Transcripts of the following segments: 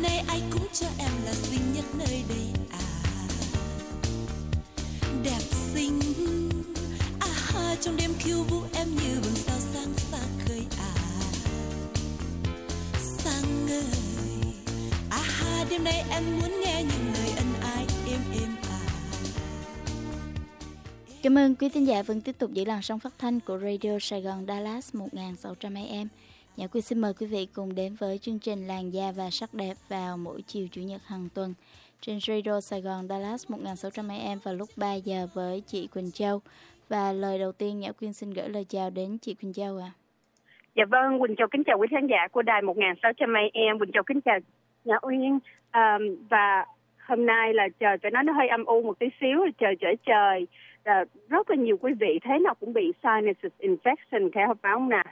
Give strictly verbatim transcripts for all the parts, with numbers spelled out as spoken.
nay ai cũng cho em là xinh nhất nơi đây à. Đẹp xinh à ha, trong đêm khiêu vũ em như vầng sao sáng xa khơi à. Sáng ơi à ha, đêm nay em muốn nghe những lời ân ái êm êm à. Cảm ơn quý thính giả vẫn tiếp tục giữ làn sóng phát thanh của Radio Sài Gòn Dallas một nghìn sáu trăm a em. Nhã Quy xin mời quý vị cùng đến với chương trình Làn da và sắc đẹp vào mỗi chiều Chủ nhật hàng tuần trên Radio Sài Gòn Dallas một nghìn sáu trăm a em vào lúc ba giờ với chị Quỳnh Châu. Và lời đầu tiên Nhã Quyên xin gửi lời chào đến chị Quỳnh Châu ạ. À. Dạ vâng, Quỳnh Châu kính chào quý khán giả của đài một nghìn sáu trăm a em. Quỳnh Châu kính chào Nhã Uyên. À, và hôm nay là trời phải nói nó hơi âm u một tí xíu, trời trở trời. À, rất là nhiều quý vị thế nào cũng bị sinus infection, phải không nào?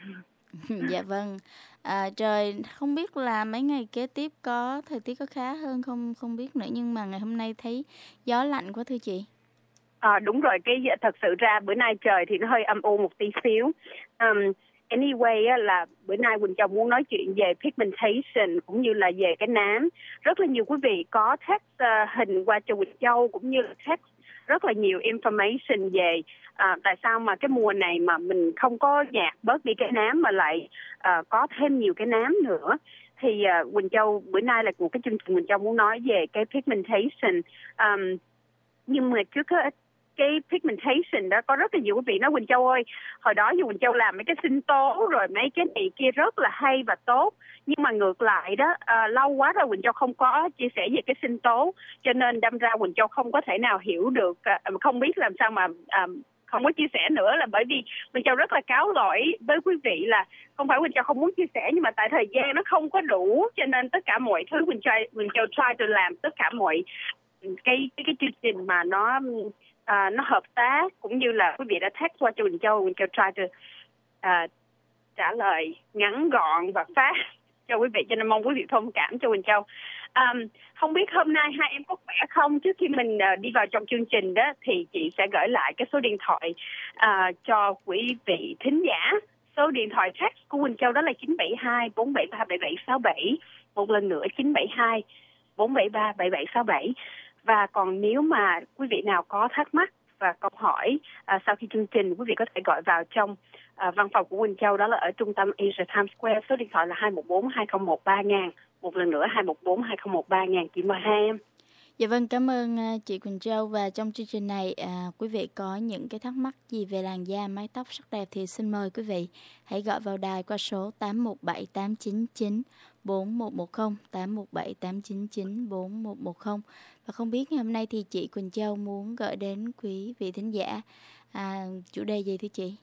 Dạ vâng. À, trời không biết là mấy ngày kế tiếp có thời tiết có khá hơn không không biết nữa, nhưng mà ngày hôm nay thấy gió lạnh quá thưa chị. À, đúng rồi, cái thật sự ra bữa nay trời thì nó hơi âm u một tí xíu. Um, anyway là bữa nay Quỳnh Châu muốn nói chuyện về pigmentation cũng như là về cái nám. Rất là nhiều quý vị có text uh, hình qua cho Quỳnh Châu cũng như là text rất là nhiều information về à, tại sao mà cái mùa này mà mình không có nhạt bớt đi cái nám mà lại à, có thêm nhiều cái nám nữa. Thì à, Quỳnh Châu bữa nay là một cái chương trình Quỳnh Châu muốn nói về cái pigmentation. Um, nhưng mà trước cái, cái pigmentation đó có rất là nhiều quý vị nói Quỳnh Châu ơi, hồi đó dù Quỳnh Châu làm mấy cái sinh tố rồi mấy cái này kia rất là hay và tốt, nhưng mà ngược lại đó à, lâu quá rồi Quỳnh Châu không có chia sẻ về cái sinh tố, cho nên đâm ra Quỳnh Châu không có thể nào hiểu được, à, không biết làm sao mà à, không có chia sẻ nữa, là bởi vì Quỳnh Châu rất là cáo lỗi với quý vị là không phải Quỳnh Châu không muốn chia sẻ, nhưng mà tại thời gian nó không có đủ, cho nên tất cả mọi thứ Quỳnh Châu Quỳnh Châu try to làm tất cả mọi cái cái, cái chương trình mà nó à, nó hợp tác, cũng như là quý vị đã text qua cho Quỳnh Châu, Quỳnh Châu try to à, trả lời ngắn gọn và phát cho quý vị, cho nên mong quý vị thông cảm cho Quỳnh Châu. Um, không biết hôm nay hai em có khỏe không? Trước khi mình uh, đi vào trong chương trình đó thì chị sẽ gửi lại cái số điện thoại uh, cho quý vị thính giả. Số điện thoại text của Quỳnh Châu đó là chín bảy hai bốn bảy ba bảy bảy sáu bảy. Một lần nữa chín bảy hai bốn bảy ba bảy bảy sáu bảy. Và còn nếu mà quý vị nào có thắc mắc và câu hỏi uh, sau khi chương trình, quý vị có thể gọi vào trong uh, văn phòng của Quỳnh Châu, đó là ở trung tâm Asia Times Square. Số điện thoại là hai một bốn hai không một ba nghìn. Một lần nữa hai một bốn hai không một ba nghìn. Chị mời hai em. Dạ vâng, cảm ơn uh, chị Quỳnh Châu. Và trong chương trình này uh, quý vị có những cái thắc mắc gì về làn da, mái tóc sắc đẹp thì xin mời quý vị hãy gọi vào đài qua số tám một bảy tám chín chín bốn một một không, tám một bảy tám chín chín bốn một một không. Và không biết ngày hôm nay thì chị Quỳnh Châu muốn gửi đến quý vị thính giả à, chủ đề gì thưa chị?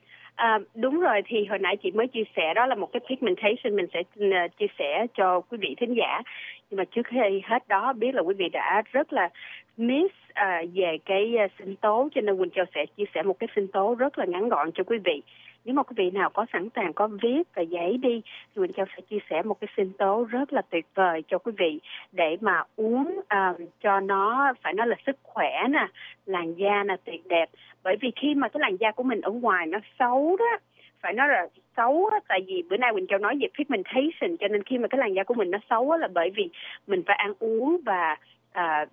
À, đúng rồi, thì hồi nãy chị mới chia sẻ đó là một cái pigmentation mình sẽ uh, chia sẻ cho quý vị thính giả. Nhưng mà trước khi hết đó, biết là quý vị đã rất là miss uh, về cái uh, sinh tố, cho nên Quỳnh Châu sẽ chia sẻ một cái sinh tố rất là ngắn gọn cho quý vị. Nếu mà quý vị nào có sẵn sàng có viết và giấy đi, thì Quỳnh Châu sẽ chia sẻ một cái sinh tố rất là tuyệt vời cho quý vị để mà uống uh, cho nó, phải nói là sức khỏe nè, làn da là tuyệt đẹp. Bởi vì khi mà cái làn da của mình ở ngoài nó xấu đó, phải nói là xấu đó, tại vì bữa nay Quỳnh Châu nói về pigmentation, cho nên khi mà cái làn da của mình nó xấu đó, là bởi vì mình phải ăn uống và uh,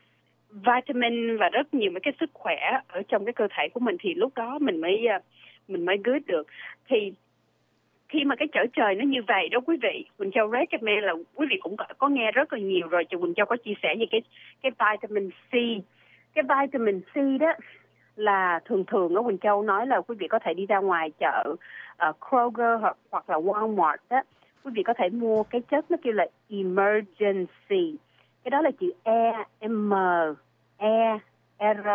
vitamin và rất nhiều mấy cái sức khỏe ở trong cái cơ thể của mình, thì lúc đó mình mới uh, mình mới good được. Thì khi mà cái trở trời nó như vậy đó quý vị, Quỳnh Châu recommend là quý vị cũng có, có nghe rất là nhiều rồi, cho Quỳnh Châu có chia sẻ về cái cái vitamin C. Cái vitamin C đó là thường thường ở Quỳnh Châu nói là quý vị có thể đi ra ngoài chợ uh, Kroger hoặc, hoặc là Walmart đó, quý vị có thể mua cái chất nó kêu là emergency. Cái đó là chữ E M E R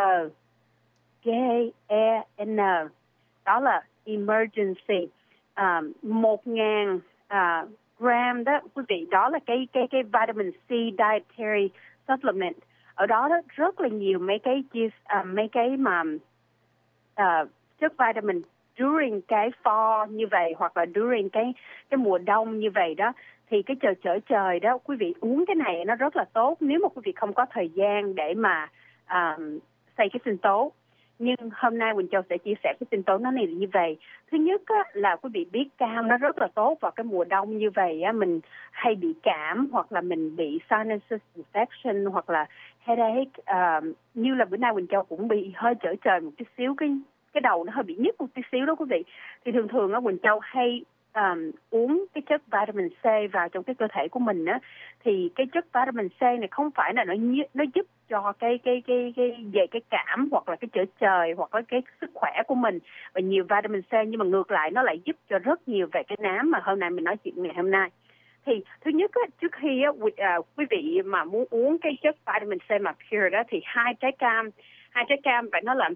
G E N, đó là emergency. Uh, một nghìn uh, gram đó quý vị, đó là cái cái cái vitamin C dietary supplement. Ở đó, đó rất là nhiều mấy cái uh, mấy cái mà uh, chất vitamin during cái fall như vậy, hoặc là during cái cái mùa đông như vậy đó, thì cái trời trở trời đó quý vị uống cái này nó rất là tốt nếu mà quý vị không có thời gian để mà uh, xay cái sinh tố. Nhưng hôm nay Quỳnh Châu sẽ chia sẻ cái sinh tố nó này như vậy. Thứ nhất á, là quý vị biết cam nó rất là tốt vào cái mùa đông như vậy á, mình hay bị cảm hoặc là mình bị sinus infection hoặc là headache, uh, như là bữa nay Quỳnh Châu cũng bị hơi trở trời một chút xíu, cái cái đầu nó hơi bị nhức một chút xíu đó quý vị. Thì thường thường á Quỳnh Châu hay um, uống cái chất vitamin C vào trong cái cơ thể của mình á, thì cái chất vitamin C này không phải là nó nó giúp cho cái cái cái cái về cái cảm hoặc là cái trở trời hoặc là cái sức khỏe của mình và nhiều vitamin C, nhưng mà ngược lại nó lại giúp cho rất nhiều về cái nám mà hôm nay mình nói chuyện ngày hôm nay. Thì thứ nhất á, trước khi á, quý, à, quý vị mà muốn uống cái chất vitamin C mà pure đó thì hai trái cam, hai trái cam phải nói là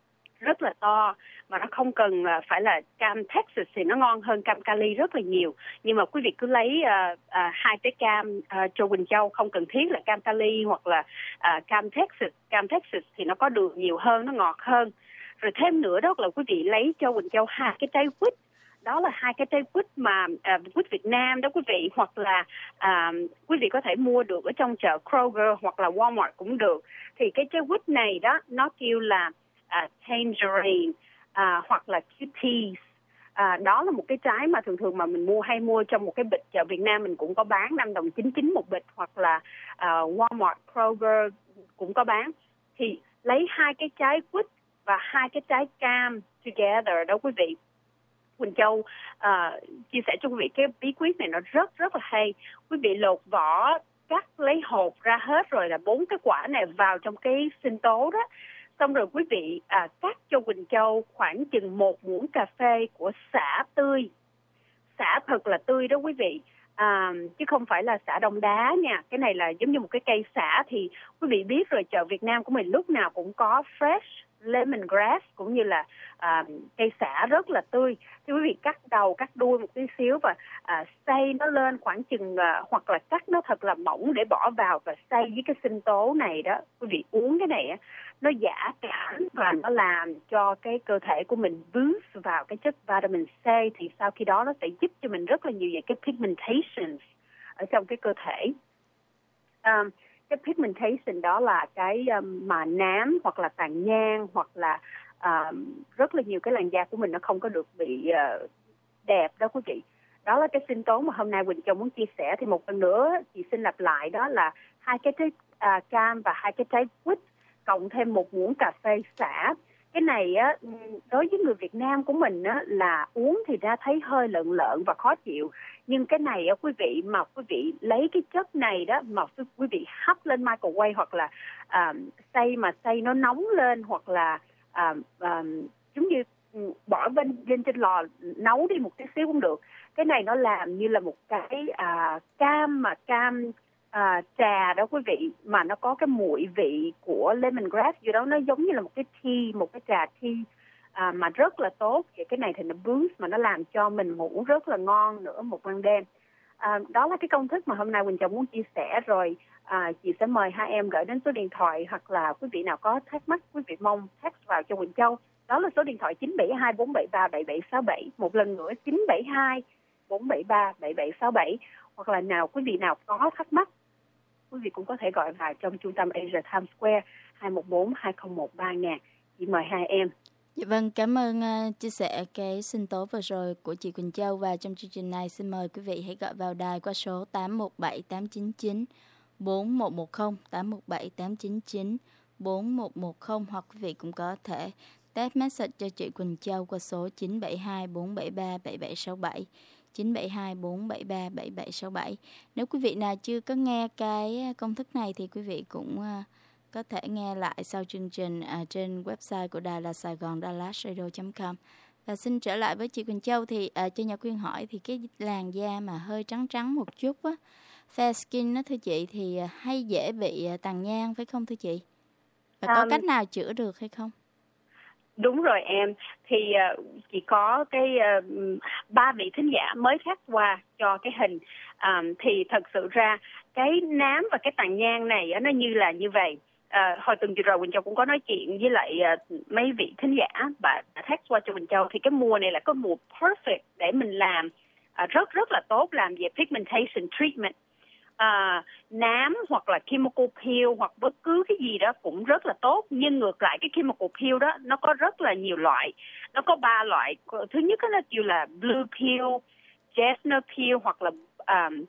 rất là to, mà nó không cần uh, phải là cam Texas thì nó ngon hơn cam Cali rất là nhiều. Nhưng mà quý vị cứ lấy uh, uh, hai trái cam uh, cho Quỳnh Châu, không cần thiết là cam Cali hoặc là uh, cam Texas. Cam Texas thì nó có đường nhiều hơn, nó ngọt hơn. Rồi thêm nữa đó là quý vị lấy cho Quỳnh Châu hai cái trái quýt. Đó là hai cái trái quýt mà uh, quýt Việt Nam đó quý vị, hoặc là uh, quý vị có thể mua được ở trong chợ Kroger hoặc là Walmart cũng được. Thì cái trái quýt này đó nó kêu là Uh, tangerine uh, hoặc là cuties. Uh, đó là một cái trái mà thường thường mà mình mua hay mua trong một cái bịch, chợ Việt Nam mình cũng có bán năm đồng chín mươi chín một bịch, hoặc là uh, Walmart, Kroger cũng có bán. Thì lấy hai cái trái quýt và hai cái trái cam together đó quý vị. Quỳnh Châu uh, chia sẻ cho quý vị cái bí quyết này nó rất rất là hay. Quý vị lột vỏ, cắt lấy hột ra hết rồi là bốn cái quả này vào trong cái sinh tố đó. Xong rồi quý vị à, cắt cho Quỳnh Châu khoảng chừng một muỗng cà phê của sả tươi. Sả thật là tươi đó quý vị, à, chứ không phải là sả đông đá nha. Cái này là giống như một cái cây sả, thì quý vị biết rồi, chợ Việt Nam của mình lúc nào cũng có fresh lemongrass cũng như là à, cây sả rất là tươi. Thì quý vị cắt đầu, cắt đuôi một tí xíu và à, xay nó lên khoảng chừng à, hoặc là cắt nó thật là mỏng để bỏ vào và xay với cái sinh tố này đó. Quý vị uống cái này á, nó giải cảm và nó làm cho cái cơ thể của mình boost vào cái chất vitamin C, thì sau khi đó nó sẽ giúp cho mình rất là nhiều về cái pigmentation ở trong cái cơ thể. Um, cái pigmentation đó là cái um, mà nám hoặc là tàn nhang hoặc là um, rất là nhiều cái làn da của mình nó không có được bị uh, đẹp đó quý vị. Đó là cái sinh tố mà hôm nay Quỳnh Châu muốn chia sẻ. Thì một lần nữa chị xin lặp lại, đó là hai cái trái uh, cam và hai cái trái quýt cộng thêm một muỗng cà phê sả. Cái này á, đối với người Việt Nam của mình á, là uống thì ra thấy hơi lợn lợn và khó chịu. Nhưng cái này á, quý vị mà quý vị lấy cái chất này đó mà quý vị hấp lên microwave hoặc là uh, xay mà xay nó nóng lên, hoặc là uh, uh, giống như bỏ bên lên trên lò nấu đi một tí xíu cũng được. Cái này nó làm như là một cái uh, cam mà cam À, trà đó quý vị, mà nó có cái mùi vị của lemongrass gì đó, nó giống như là một cái tea, một cái trà tea à, mà rất là tốt. Vậy cái này thì nó boost mà nó làm cho mình ngủ rất là ngon nữa một ban đêm. À, đó là cái công thức mà hôm nay Quỳnh Châu muốn chia sẻ rồi. À, chị sẽ mời hai em gửi đến số điện thoại, hoặc là quý vị nào có thắc mắc quý vị mong text vào cho Quỳnh Châu. Đó là số điện thoại chín bảy hai bốn bảy ba bảy bảy sáu bảy. Một lần nữa chín bảy hai bốn bảy ba bảy bảy sáu bảy. Hoặc là nào quý vị nào có thắc mắc, quý vị cũng có thể gọi vào trong trung tâm Asia Times Square hai một bốn hai không một ba ngàn. Chị mời hai em. Dạ vâng, cảm ơn uh, chia sẻ cái sinh tố vừa rồi của chị Quỳnh Châu. Và trong chương trình này xin mời quý vị hãy gọi vào đài qua số tám một bảy tám chín chín bốn một một không, tám một bảy tám chín chín bốn một một không, hoặc quý vị cũng có thể text message cho chị Quỳnh Châu qua số chín bảy hai bốn bảy ba bảy bảy sáu bảy. chín bảy hai bốn bảy ba bảy bảy sáu bảy. Nếu quý vị nào chưa có nghe cái công thức này thì quý vị cũng uh, có thể nghe lại sau chương trình uh, trên website của đài là sài gòn dallas radio chấm com. Và xin trở lại với chị Quỳnh Châu, thì uh, cho nhà Quyên hỏi, thì cái làn da mà hơi trắng trắng một chút á, fair skin đó thưa chị, thì uh, hay dễ bị uh, tàn nhang phải không thưa chị? Và có um, cách nào chữa được hay không? Đúng rồi em, thì uh, chỉ có cái uh, ba vị thính giả mới khác qua cho cái hình. Um, thì thật sự ra cái nám và cái tàn nhang này uh, nó như là như vậy. Uh, hồi tuần vừa rồi Quỳnh Châu cũng có nói chuyện với lại uh, mấy vị thính giả và text qua cho Quỳnh Châu, thì cái mùa này là cái mùa perfect để mình làm uh, rất rất là tốt, làm về pigmentation treatment. à, nám hoặc là chemical peel hoặc bất cứ cái gì đó cũng rất là tốt. Nhưng ngược lại cái chemical peel đó nó có rất là nhiều loại. Nó có ba loại. Thứ nhất nó kêu là blue peel, Jesner peel hoặc là um,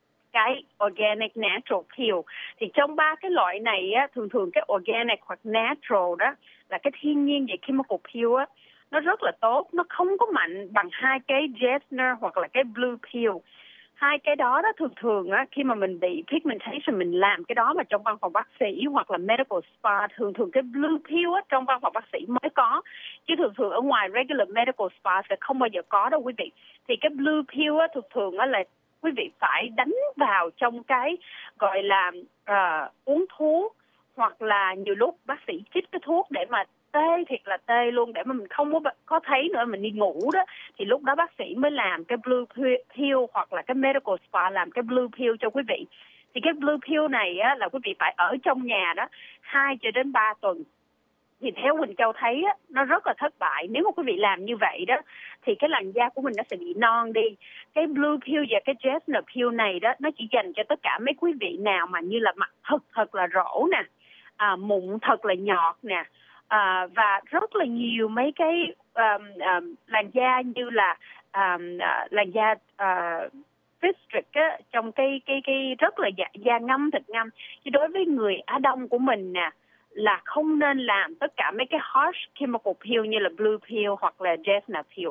cái organic natural peel. Thì trong ba cái loại này á, thường thường cái organic hoặc natural đó là cái thiên nhiên về chemical peel á, nó rất là tốt, nó không có mạnh bằng hai cái Jesner hoặc là cái blue peel. Hai cái đó đó thường thường á, khi mà mình bị pigmentation mình làm cái đó mà trong văn phòng bác sĩ hoặc là medical spa, thường thường cái blue peel á trong văn phòng bác sĩ mới có, chứ thường thường ở ngoài regular medical spa sẽ không bao giờ có đâu quý vị. Thì cái blue peel á thường thường á là quý vị phải đánh vào trong cái gọi là uh, uống thuốc, hoặc là nhiều lúc bác sĩ chích cái thuốc để mà tê thiệt là tê luôn, để mà mình không có có thấy nữa, mình đi ngủ đó thì lúc đó bác sĩ mới làm cái blue peel hoặc là cái medical spa làm cái blue peel cho quý vị. Thì cái blue peel này á, là quý vị phải ở trong nhà đó hai cho đến ba tuần. Thì theo Quỳnh Châu thấy á, nó rất là thất bại. Nếu mà quý vị làm như vậy đó thì cái làn da của mình nó sẽ bị non đi. Cái blue peel và cái Jesner peel này đó nó chỉ dành cho tất cả mấy quý vị nào mà như là mặt thật thật là rỗ nè, à, mụn thật là nhọt nè, à, và rất là nhiều mấy cái um, um, làn da như là um, uh, làn da uh, district á, trong cái cái cái rất là da, da ngâm thịt ngâm. Chứ đối với người Á Đông của mình nè là không nên làm tất cả mấy cái harsh chemical peel như là blue peel hoặc là Jesner peel.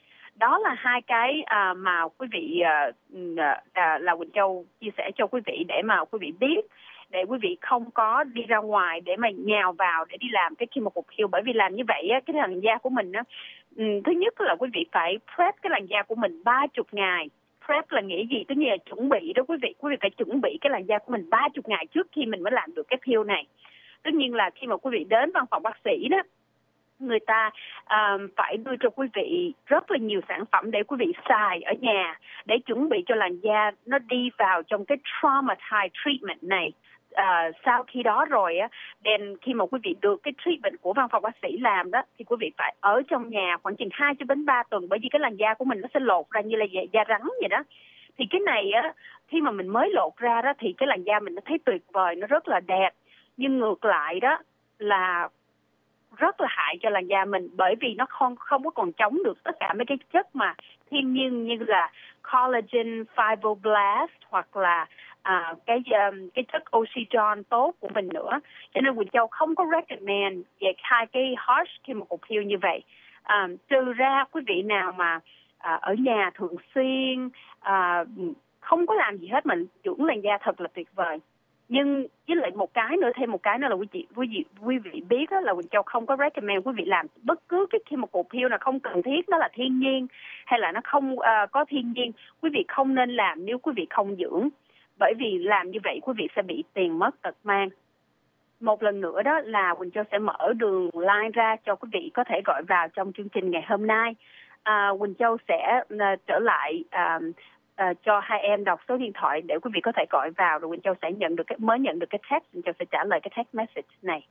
Đó là hai cái à, mà quý vị à, à, là Quỳnh Châu chia sẻ cho quý vị để mà quý vị biết, để quý vị không có đi ra ngoài để mà nhào vào để đi làm cái chemical peel. Bởi vì làm như vậy á, cái làn da của mình á, thứ nhất là quý vị phải prep cái làn da của mình ba mươi ngày. Prep là nghĩa gì? Tức là chuẩn bị đó quý vị. Quý vị phải chuẩn bị cái làn da của mình ba mươi ngày trước khi mình mới làm được cái peel này. Tất nhiên là khi mà quý vị đến văn phòng bác sĩ đó, người ta um, phải đưa cho quý vị rất là nhiều sản phẩm để quý vị xài ở nhà để chuẩn bị cho làn da nó đi vào trong cái traumatized treatment này. Uh, sau khi đó rồi á, then khi mà quý vị được cái treatment của văn phòng bác sĩ làm đó thì quý vị phải ở trong nhà khoảng chừng hai cho đến ba tuần, bởi vì cái làn da của mình nó sẽ lột ra như là da, da rắn vậy đó. Thì cái này á, khi mà mình mới lột ra đó thì cái làn da mình nó thấy tuyệt vời, nó rất là đẹp. Nhưng ngược lại đó là rất là hại cho làn da mình, bởi vì nó không không có còn chống được tất cả mấy cái chất mà thiên nhiên như là collagen, fibroblast hoặc là à, cái um, cái chất oxygen tốt của mình nữa. Cho nên Quỳnh Châu không có recommend về hai cái harsh chemical peel như vậy. À, trừ ra quý vị nào mà à, ở nhà thường xuyên à, không có làm gì hết mình dưỡng làn da thật là tuyệt vời. Nhưng với lại một cái nữa, thêm một cái nữa là quý vị quý vị quý vị biết đó, là Quỳnh Châu không có recommend quý vị làm bất cứ cái chemical peel nào không cần thiết, nó là thiên nhiên hay là nó không uh, có thiên nhiên, quý vị không nên làm nếu quý vị không dưỡng, bởi vì làm như vậy quý vị sẽ bị tiền mất tật mang. Một lần nữa đó là Quỳnh Châu sẽ mở đường line ra cho quý vị có thể gọi vào trong chương trình ngày hôm nay. Uh, Quỳnh Châu sẽ uh, trở lại uh, Uh, cho hai em đọc số điện thoại để quý vị có thể gọi vào, rồi Quỳnh Châu sẽ nhận được cái mới nhận được cái text, Quỳnh Châu sẽ trả lời cái text message này.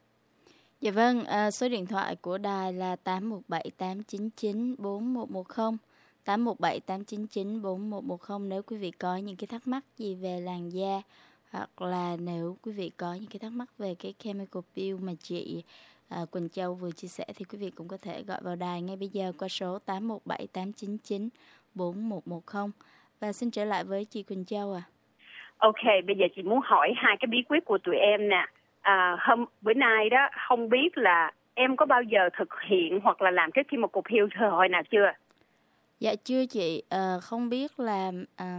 Dạ vâng, uh, số điện thoại của đài là tám một bảy tám chín chín bốn một một không, tám một bảy tám chín chín bốn một một không nếu quý vị có những cái thắc mắc gì về làn da, hoặc là nếu quý vị có những cái thắc mắc về cái chemical peel mà chị uh, Quỳnh Châu vừa chia sẻ thì quý vị cũng có thể gọi vào đài ngay bây giờ qua số tám một bảy tám chín chín bốn một một không. Và xin trở lại với chị Quỳnh Châu à. Ok, bây giờ chị muốn hỏi hai cái bí quyết của tụi em nè. À, hôm bữa nay đó không biết là em có bao giờ thực hiện hoặc là làm cái chemical peel hồi nào chưa? Dạ chưa chị, à, không biết là à,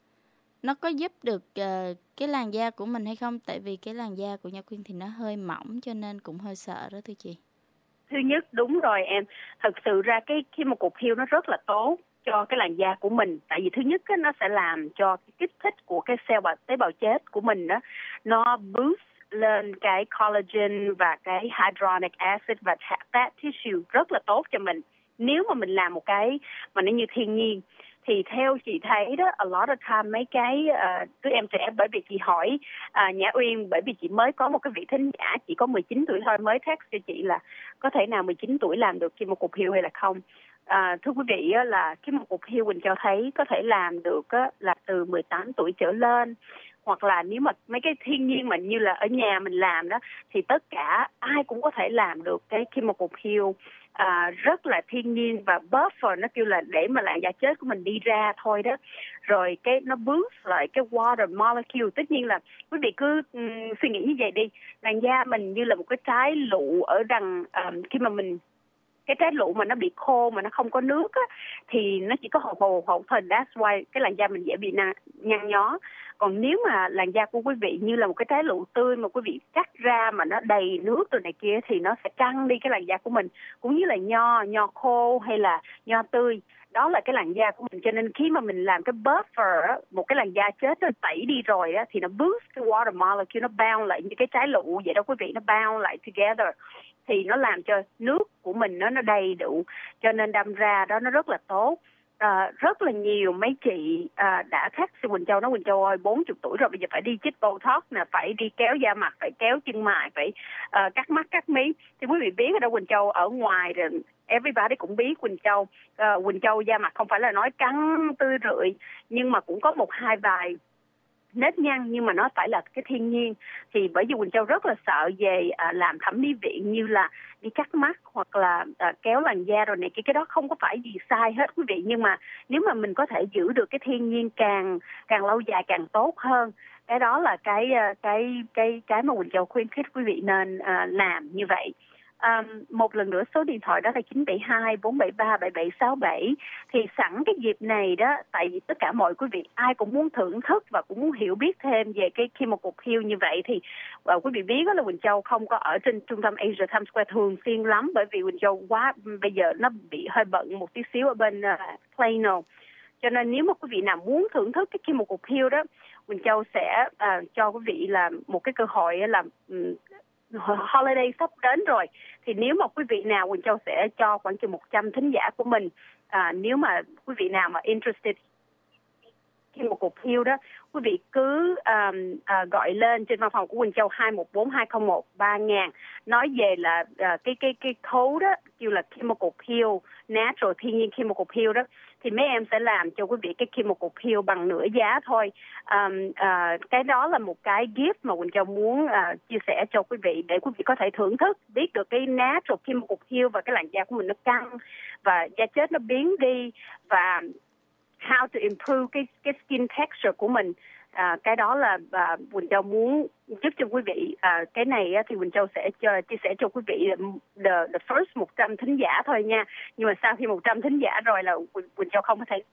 nó có giúp được à, cái làn da của mình hay không, tại vì cái làn da của Nha Quyên thì nó hơi mỏng cho nên cũng hơi sợ đó thưa chị. Thứ nhất, đúng rồi em, thật sự ra cái chemical peel nó rất là tốt cho cái làn da của mình. Tại vì thứ nhất á, nó sẽ làm cho cái kích thích của cái cell bào, tế bào chết của mình đó, nó boost lên cái collagen và cái hyaluronic acid và fat tissue, rất là tốt cho mình. Nếu mà mình làm một cái mà nó như thiên nhiên thì theo chị thấy đó, a lot of time mấy cái uh, đứa em trẻ, bởi vì chị hỏi uh, Nhã Uyên, bởi vì chị mới có một cái vị thính giả chỉ có mười chín tuổi thôi, mới text cho chị là có thể nào mười chín tuổi làm được chemical peel hay là không. À, thưa quý vị là chemical peel Quỳnh cho thấy có thể làm được á, là từ mười tám tuổi trở lên, hoặc là nếu mà mấy cái thiên nhiên mà như là ở nhà mình làm đó thì tất cả ai cũng có thể làm được cái chemical peel à, rất là thiên nhiên và buffer, nó kêu là để mà làn da chết của mình đi ra thôi đó. Rồi cái nó boost lại cái water molecule. Tất nhiên là quý vị cứ um, suy nghĩ như vậy đi, làn da mình như là một cái trái lựu ở đằng um, khi mà mình cái trái lựu mà nó bị khô mà nó không có nước á, thì nó chỉ có hồ hồ hậu thôi. That's why cái làn da mình dễ bị nhăn nhó. Còn nếu mà làn da của quý vị như là một cái trái lựu tươi mà quý vị cắt ra mà nó đầy nước rồi này kia thì nó sẽ căng đi cái làn da của mình. Cũng như là nho, nho khô hay là nho tươi, đó là cái làn da của mình. Cho nên khi mà mình làm cái buffer á, một cái làn da chết nó tẩy đi rồi á, thì nó boost cái water molecule, nó bound lại như cái trái lựu vậy đó quý vị, nó bound lại together thì nó làm cho nước của mình nó nó đầy đủ, cho nên đâm ra đó nó rất là tốt. À, rất là nhiều mấy chị à, đã khác sư Quỳnh Châu nói Quỳnh Châu ơi bốn mươi tuổi rồi, bây giờ phải đi chích Botox nè, phải đi kéo da mặt, phải kéo chân mày, phải à, cắt mắt cắt mí. Thì quý vị biết ở đâu Quỳnh Châu ở ngoài rồi everybody cũng biết Quỳnh Châu. À, Quỳnh Châu da mặt không phải là nói căng tươi rượi, nhưng mà cũng có một hai vài nếp nhăn, nhưng mà nó phải là cái thiên nhiên. Thì bởi vì Quỳnh Châu rất là sợ về à, làm thẩm mỹ viện như là đi cắt mắt hoặc là à, kéo làn da rồi này cái cái đó không có phải gì sai hết quý vị, nhưng mà nếu mà mình có thể giữ được cái thiên nhiên càng càng lâu dài càng tốt hơn. Cái đó là cái cái cái cái mà Quỳnh Châu khuyến khích quý vị nên à, làm như vậy. Um, một lần nữa số điện thoại đó là chín bảy hai bốn bảy ba bảy bảy sáu bảy. Thì sẵn cái dịp này đó, tại vì tất cả mọi quý vị ai cũng muốn thưởng thức và cũng muốn hiểu biết thêm về cái chemical peel như vậy, thì uh, quý vị biết đó là Quỳnh Châu không có ở trên trung tâm Asia Times Square thường xuyên lắm, bởi vì Quỳnh Châu quá bây giờ nó bị hơi bận một tí xíu ở bên uh, Plano. Cho nên nếu mà quý vị nào muốn thưởng thức cái chemical peel đó, Quỳnh Châu sẽ uh, cho quý vị là một cái cơ hội là um, holiday sắp đến rồi, thì nếu mà quý vị nào Quỳnh Châu sẽ cho khoảng chừng một trăm thính giả của mình, à, nếu mà quý vị nào mà interested chemical peel đó, quý vị cứ um, uh, gọi lên trên văn phòng của Quỳnh Châu hai một bốn hai không một ba ngàn, nói về là uh, cái cái cái code đó kêu là chemical peel, natural thiên nhiên chemical peel đó, thì mấy em sẽ làm cho quý vị cái chemical peel bằng nửa giá thôi. Um, uh, cái đó là một cái gift mà Quỳnh Châu muốn uh, chia sẻ cho quý vị để quý vị có thể thưởng thức, biết được cái natural chemical peel và cái làn da của mình nó căng và da chết nó biến đi, và how to improve cái cái skin texture của mình. À, cái đó là à, Quỳnh Châu muốn giúp cho quý vị. À, cái này á, thì Quỳnh Châu sẽ cho, chia sẻ cho quý vị the, the first một trăm thính giả thôi nha. Nhưng mà sau khi một trăm thính giả rồi là Quỳnh, Quỳnh Châu không có thể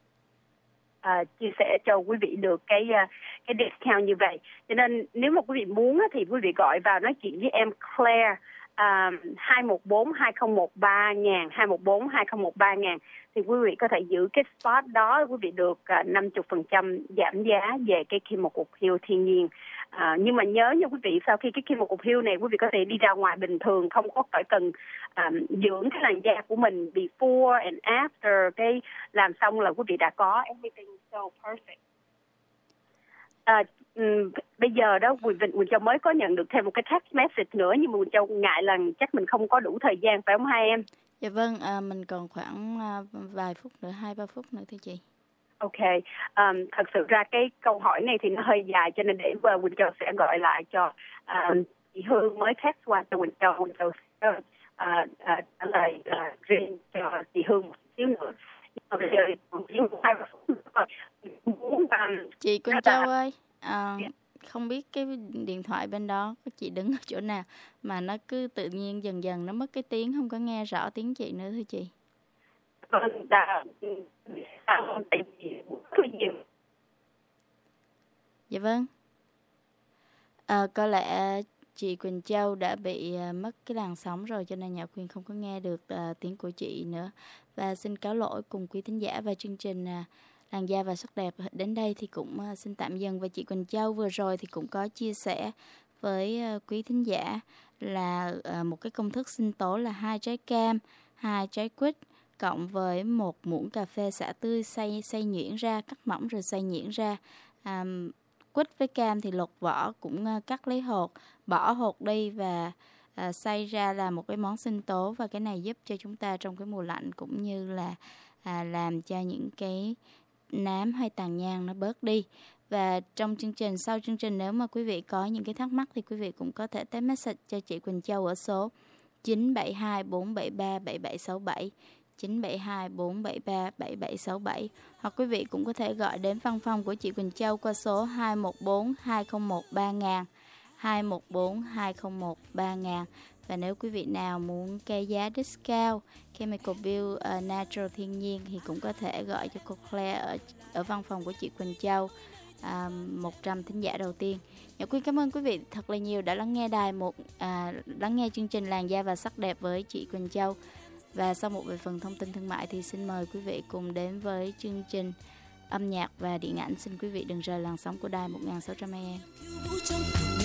à, chia sẻ cho quý vị được cái cái discount như vậy. Cho nên nếu mà quý vị muốn á, thì quý vị gọi vào nói chuyện với em Claire. Um, hai một bốn hai không một ba ngàn, hai một bốn hai không một ba ngàn, thì quý vị có thể giữ cái spot đó, quý vị được uh, năm mươi phần trăm giảm giá về cái chemical peel thiên nhiên. Uh, nhưng mà nhớ nha quý vị, sau khi cái chemical peel này quý vị có thể đi ra ngoài bình thường, không có phải cần um, dưỡng cái làn da của mình before and after. Cái làm xong là quý vị đã có everything so perfect. Uh, um, bây giờ đó Quỳnh, Quỳnh Châu mới có nhận được thêm một cái text message nữa, nhưng mà Quỳnh Châu ngại là chắc mình không có đủ thời gian, phải không hai em? Dạ vâng, à, mình còn khoảng à, vài phút nữa, hai ba phút nữa thưa chị. Ok, um, thật sự ra cái câu hỏi này thì nó hơi dài, cho nên để uh, Quỳnh Châu sẽ gọi lại cho uh, chị Hương mới text qua cho Quỳnh Châu. Quỳnh Châu sẽ uh, uh, trả lời uh, riêng cho chị Hương một xíu nữa. Bây giờ còn chỉ một hai phút nữa. Muốn, um, chị Quỳnh Châu ơi, à, yeah. Không biết cái điện thoại bên đó có chị đứng ở chỗ nào mà nó cứ tự nhiên dần dần nó mất cái tiếng, không có nghe rõ tiếng chị nữa thưa chị. Dạ vâng. À, có lẽ chị Quỳnh Châu đã bị uh, mất cái làn sóng rồi, cho nên Nhã Quyên không có nghe được uh, tiếng của chị nữa. Và xin cáo lỗi cùng quý thính giả, và chương trình uh, Làn da và sắc đẹp đến đây thì cũng uh, xin tạm dừng. Và chị Quỳnh Châu vừa rồi thì cũng có chia sẻ với uh, quý thính giả là uh, một cái công thức sinh tố là hai trái cam, hai trái quýt cộng với một muỗng cà phê xả tươi xay xay nhuyễn ra, cắt mỏng rồi xay nhuyễn ra. Um, quýt với cam thì lột vỏ, cũng uh, cắt lấy hột, bỏ hột đi và uh, xay ra là một cái món sinh tố. Và cái này giúp cho chúng ta trong cái mùa lạnh cũng như là uh, làm cho những cái nám hay tàn nhang nó bớt đi. Và trong chương trình, sau chương trình, nếu mà quý vị có những cái thắc mắc thì quý vị cũng có thể text message cho chị Quỳnh Châu ở số chín bảy hai bốn bảy ba bảy bảy sáu bảy, chín bảy hai bốn bảy ba bảy bảy sáu bảy, hoặc quý vị cũng có thể gọi đến văn phòng của chị Quỳnh Châu qua số hai một bốn hai không một ba nghìn, hai một bốn hai không một ba nghìn. Và nếu quý vị nào muốn cái giá discount Chemical Bill uh, Natural thiên nhiên thì cũng có thể gọi cho cô Claire ở, ở văn phòng của chị Quỳnh Châu. À, một trăm thính giả đầu tiên. Nhật Quyên cảm ơn quý vị thật là nhiều đã lắng nghe đài một à, lắng nghe chương trình Làn da và sắc đẹp với chị Quỳnh Châu. Và sau một về phần thông tin thương mại thì xin mời quý vị cùng đến với chương trình âm nhạc và điện ảnh. Xin quý vị đừng rời làn sóng của đài một nghìn sáu trăm A M.